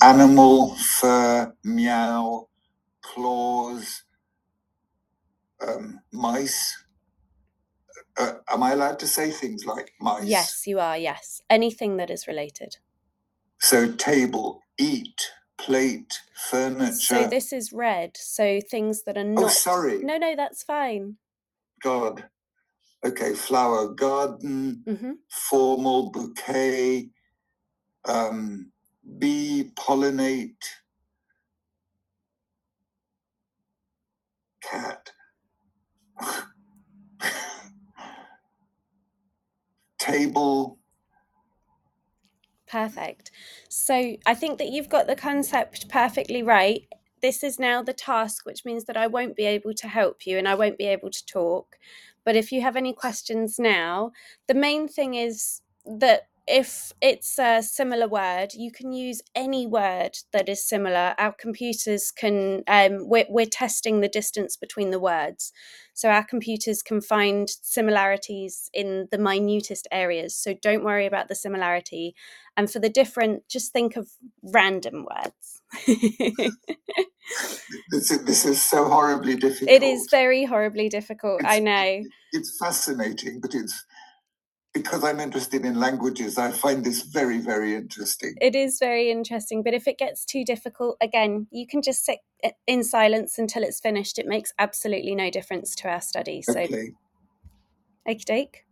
animal, fur, meow, claws, mice. Am I allowed to say things like mice? Yes, you are, yes. Anything that is related. So table, eat, plate, furniture. So this is red, so things that are not... Oh, sorry. No, that's fine. God. Okay, flower, garden, formal, bouquet, bee, pollinate, cat. Table. Perfect. So I think that you've got the concept perfectly right. This is now the task, which means that I won't be able to help you and I won't be able to talk. But if you have any questions now, the main thing is that if it's a similar word, you can use any word that is similar. Our computers can, we're testing the distance between the words. So our computers can find similarities in the minutest areas. So don't worry about the similarity. And for the different, just think of random words. This is so horribly difficult. It is very horribly difficult, I know. It's fascinating, but it's because I'm interested in languages, I find this very, very interesting. It is very interesting, but if it gets too difficult, again, you can just sit in silence until it's finished. It makes absolutely no difference to our study. So, okay. Okie-doke.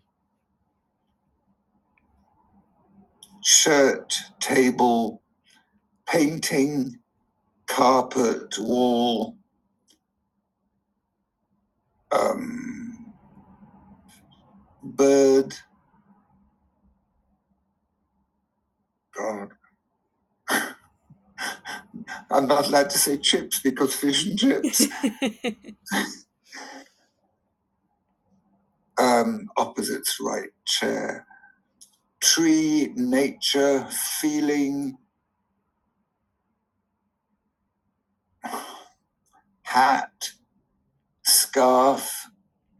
Shirt, table, painting, carpet, wall, bird. God. I'm not allowed to say chips because fish and chips. Opposites, right, chair. Tree, nature, feeling. Hat, scarf,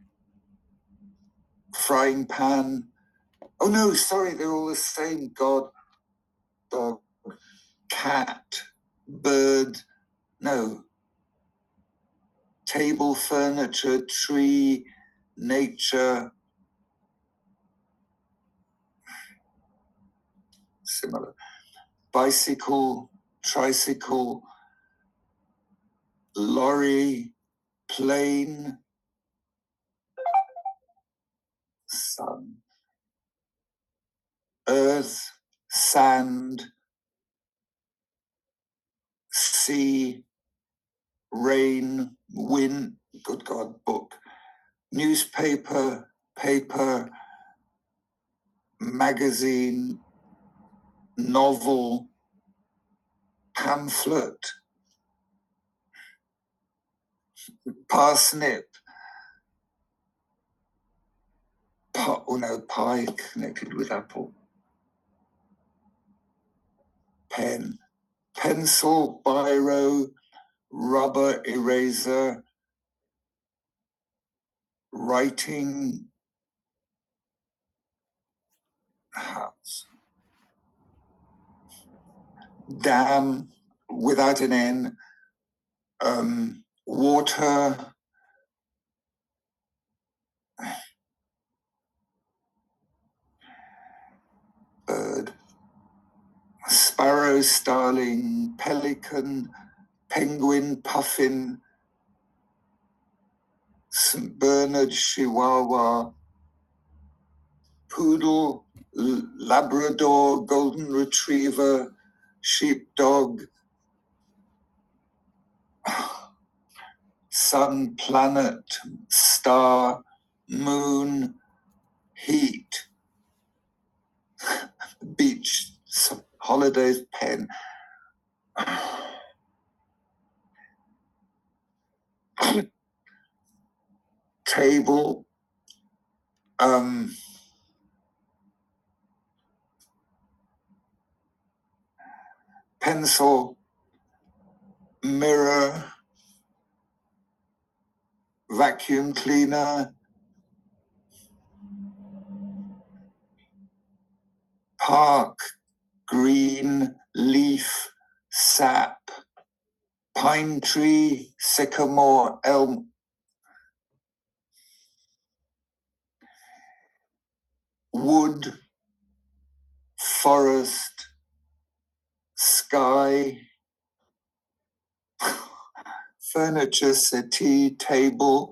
frying pan. Oh no, sorry, they're all the same. God, dog, cat, bird. No. Table, furniture, tree, nature. Similar. Bicycle, tricycle, lorry, plane, sun, earth, sand, sea, rain, wind, good God, book, newspaper, paper, magazine, novel, pamphlet, parsnip, pie connected with apple, pen, pencil, biro, rubber, eraser, writing, house, dam without an N, water, bird, sparrow, starling, pelican, penguin, puffin, St. Bernard, Chihuahua, poodle, Labrador, golden retriever, sheepdog, sun, planet, star, moon, heat, beach, holidays, pen. Table, pencil, mirror, vacuum cleaner, park, green, leaf, sap, pine tree, sycamore, elm, wood, forest, sky, furniture, settee, table,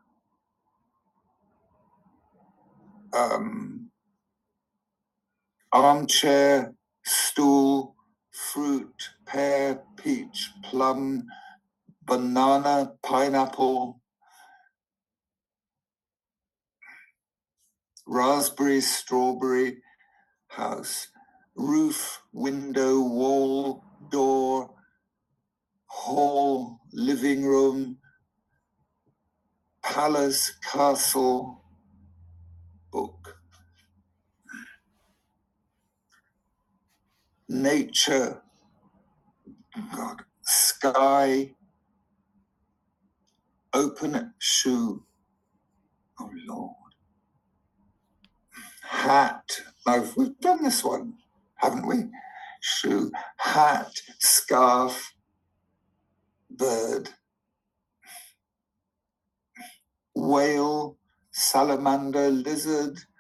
armchair, stool, fruit, pear, peach, plum, banana, pineapple, raspberry, strawberry, house, roof, window, wall, door, hall, living room, palace, castle, book. Nature, God, sky, open shoe, oh Lord. Hat, no, we've done this one, haven't we? Shoe, hat, scarf, bird, whale, salamander, lizard,